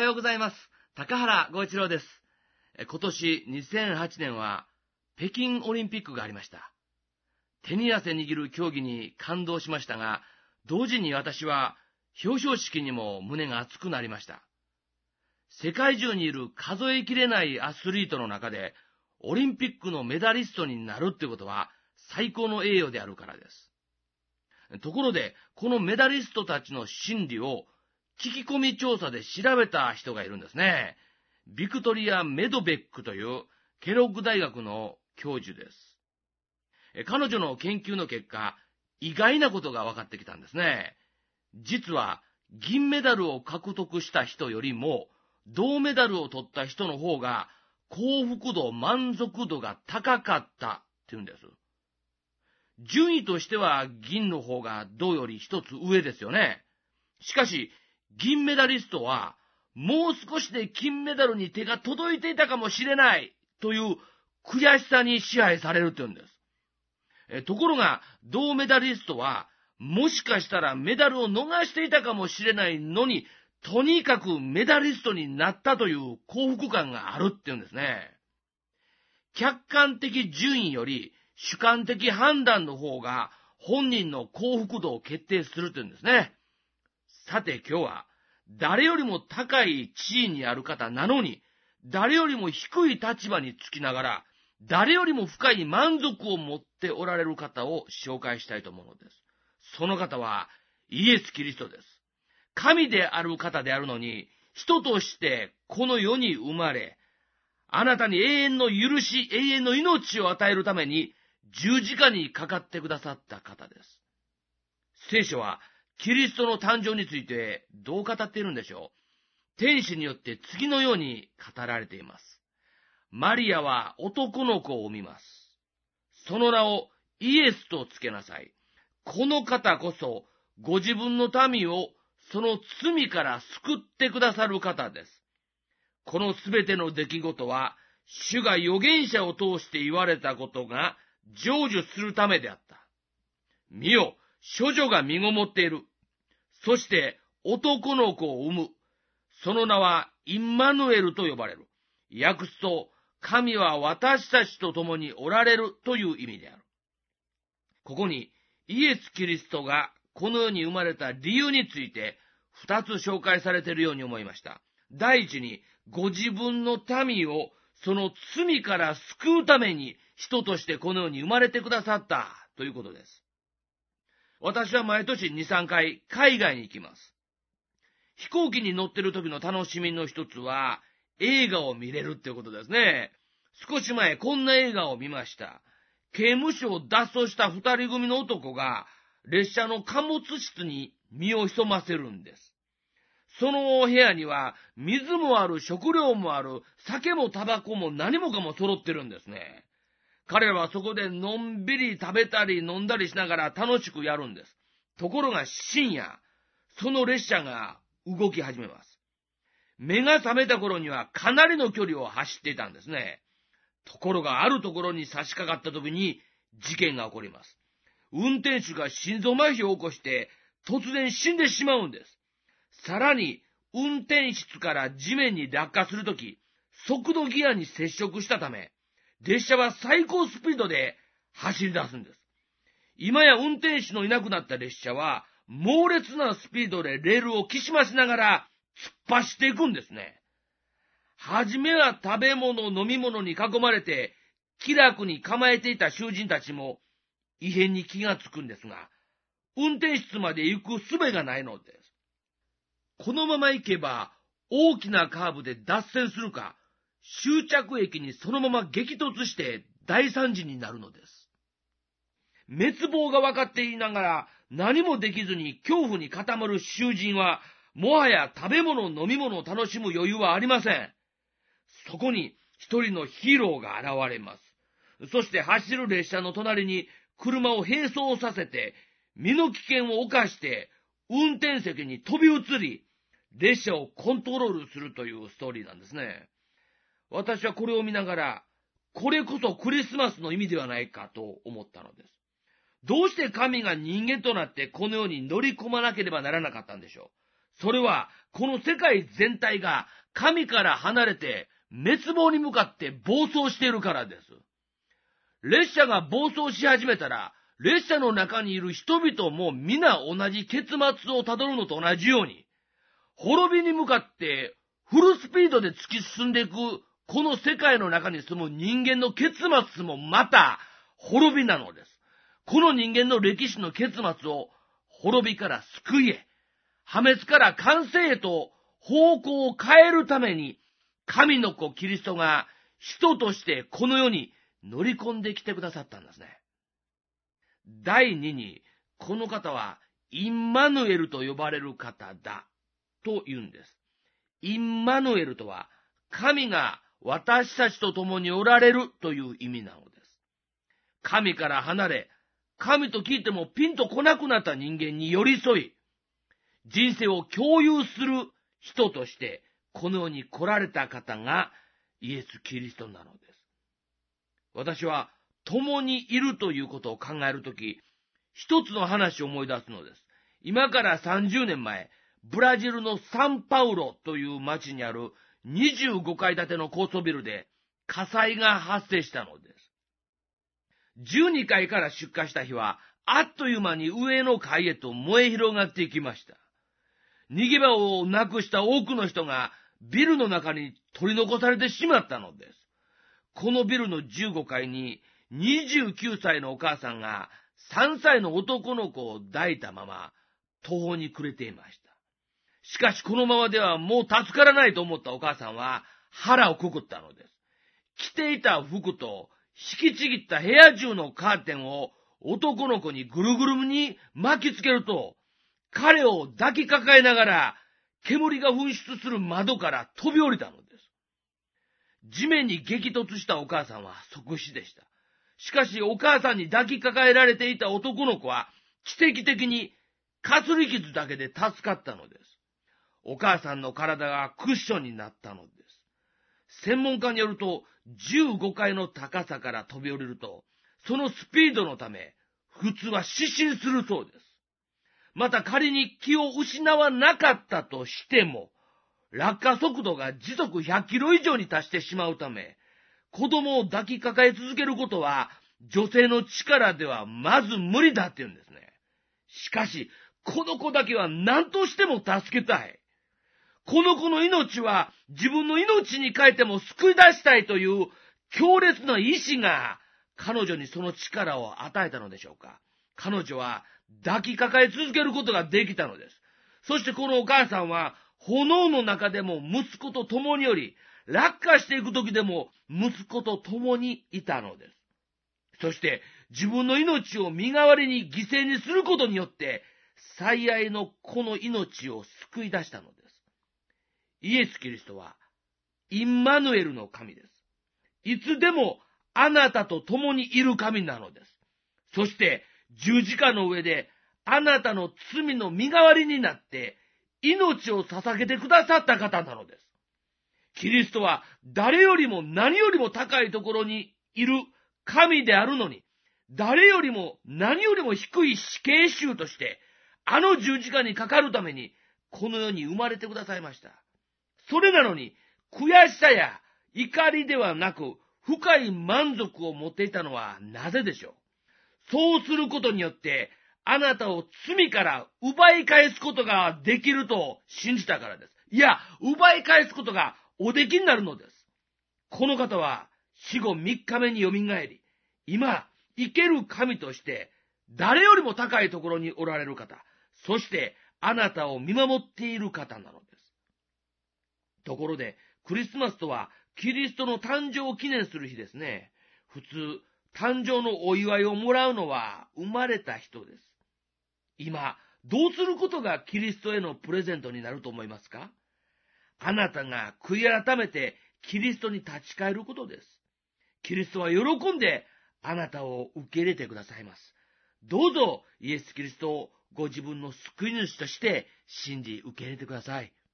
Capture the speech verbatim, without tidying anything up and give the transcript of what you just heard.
ようございます。高原剛一郎です。今年にせんはちねんは北京オリンピックがありました。手に汗握る競技に感動しましたが、同時に私は表彰式にも胸が熱くなりました。世界中にいる数えきれないアスリートの中で、オリンピックのメダリストになるってことは最高の栄誉であるからです。ところで、このメダリストたちの心理を聞き込み調査で調べた人がいるんですね。ビクトリア・メドベックというケロッグ大学の教授です。彼女の研究の結果、意外なことが分かってきたんですね。実は、銀メダルを獲得した人よりも、銅メダルを取った人の方が、幸福度、満足度が高かったっていうんです。順位としては銀の方が銅より一つ上ですよね。しかし、銀メダリストは、もう少しで金メダルに手が届いていたかもしれないという悔しさに支配されるというんです。えところが、銅メダリストは、もしかしたらメダルを逃していたかもしれないのに、とにかくメダリストになったという幸福感があるっていうんですね。客観的順位より主観的判断の方が本人の幸福度を決定するというんですね。さて今日は誰よりも高い地位にある方なのに、誰よりも低い立場につきながら、誰よりも深い満足を持っておられる方を紹介したいと思うのです。その方はイエス・キリストです。神である方であるのに、人としてこの世に生まれ、あなたに永遠の許し、永遠の命を与えるために十字架にかかってくださった方です。聖書はキリストの誕生についてどう語っているんでしょう。天使によって次のように語られています。マリアは男の子を産みます。その名をイエスとつけなさい。この方こそご自分の民をその罪から救ってくださる方です。このすべての出来事は、主が預言者を通して言われたことが成就するためであった。見よ、処女が身ごもっている。そして男の子を産む。その名はインマヌエルと呼ばれる。訳すと、神は私たちと共におられるという意味である。ここにイエス・キリストがこの世に生まれた理由について二つ紹介されているように思いました。第一に、ご自分の民をその罪から救うために人としてこの世に生まれてくださったということです。私は毎年に、さんかい海外に行きます。飛行機に乗ってる時の楽しみの一つは映画を見れるっていうことですね。少し前こんな映画を見ました。刑務所を脱走した二人組の男が列車の貨物室に身を潜ませるんです。その部屋には水もある、食料もある、酒もタバコも何もかも揃ってるんですね。彼らはそこでのんびり食べたり飲んだりしながら楽しくやるんです。ところが深夜、その列車が動き始めます。目が覚めた頃にはかなりの距離を走っていたんですね。ところがあるところに差し掛かった時に事件が起こります。運転手が心臓麻痺を起こして突然死んでしまうんです。さらに運転室から地面に落下するとき、速度ギアに接触したため、列車は最高スピードで走り出すんです。今や運転手のいなくなった列車は猛烈なスピードでレールをきしましながら突っ走っていくんですね。はじめは食べ物、飲み物に囲まれて気楽に構えていた囚人たちも異変に気がつくんですが、運転室まで行く術がないのです。このまま行けば大きなカーブで脱線するか、終着駅にそのまま激突して大惨事になるのです。滅亡が分かっていながら何もできずに恐怖に固まる囚人は、もはや食べ物、飲み物を楽しむ余裕はありません。そこに一人のヒーローが現れます。そして走る列車の隣に車を並走させて、身の危険を冒して運転席に飛び移り、列車をコントロールするというストーリーなんですね。私はこれを見ながら、これこそクリスマスの意味ではないかと思ったのです。どうして神が人間となってこの世に乗り込まなければならなかったんでしょう。それはこの世界全体が神から離れて滅亡に向かって暴走しているからです。列車が暴走し始めたら、列車の中にいる人々も皆同じ結末をたどるのと同じように、滅びに向かってフルスピードで突き進んでいくこの世界の中に住む人間の結末もまた滅びなのです。この人間の歴史の結末を滅びから救いへ、破滅から完成へと方向を変えるために、神の子キリストが人としてこの世に乗り込んできてくださったんですね。第二に、この方はインマヌエルと呼ばれる方だと言うんです。インマヌエルとは、神が私たちと共におられるという意味なのです。神から離れ、神と聞いてもピンとこなくなった人間に寄り添い、人生を共有する人として、この世に来られた方がイエス・キリストなのです。私は、共にいるということを考えるとき、一つの話を思い出すのです。今からさんじゅうねんまえ、ブラジルのサンパウロという町にあるにじゅうごかい建ての高層ビルで火災が発生したのです。じゅうにかいから出火した火は、あっという間に上の階へと燃え広がっていきました。逃げ場をなくした多くの人がビルの中に取り残されてしまったのです。このビルのじゅうごかいににじゅうきゅうさいのお母さんがさんさいの男の子を抱いたまま途方に暮れていました。しかしこのままではもう助からないと思ったお母さんは腹をくくったのです。着ていた服と引きちぎった部屋中のカーテンを男の子にぐるぐるに巻きつけると、彼を抱きかかえながら煙が噴出する窓から飛び降りたのです。地面に激突したお母さんは即死でした。しかしお母さんに抱きかかえられていた男の子は奇跡的にかすり傷だけで助かったのです。お母さんの体がクッションになったのです。専門家によるとじゅうごかいの高さから飛び降りると、そのスピードのため普通は失神するそうです。また仮に気を失わなかったとしても、落下速度が時速ひゃっキロ以上に達してしまうため、子供を抱きかかえ続けることは女性の力ではまず無理だって言うんですね。しかし、この子だけは何としても助けたい。この子の命は自分の命に変えても救い出したいという強烈な意志が彼女にその力を与えたのでしょうか。彼女は抱きかかえ続けることができたのです。そしてこのお母さんは炎の中でも息子と共におり、落下していく時でも息子と共にいたのです。そして自分の命を身代わりに犠牲にすることによって最愛の子の命を救い出したのです。イエス・キリストはインマヌエルの神です。いつでもあなたと共にいる神なのです。そして十字架の上であなたの罪の身代わりになって命を捧げてくださった方なのです。キリストは誰よりも何よりも高いところにいる神であるのに、誰よりも何よりも低い死刑囚としてあの十字架にかかるためにこの世に生まれてくださいました。それなのに悔しさや怒りではなく深い満足を持っていたのはなぜでしょう。そうすることによってあなたを罪から奪い返すことができると信じたからです。いや、奪い返すことがおできになるのです。この方は死後みっかめによみがえり、今生ける神として誰よりも高いところにおられる方、そしてあなたを見守っている方なのです。ところでクリスマスとはキリストの誕生を記念する日ですね。普通誕生のお祝いをもらうのは生まれた人です。今どうすることがキリストへのプレゼントになると思いますか？あなたが悔い改めてキリストに立ち返ることです。キリストは喜んであなたを受け入れてくださいます。どうぞイエス・キリストをご自分の救い主として信じ受け入れてください。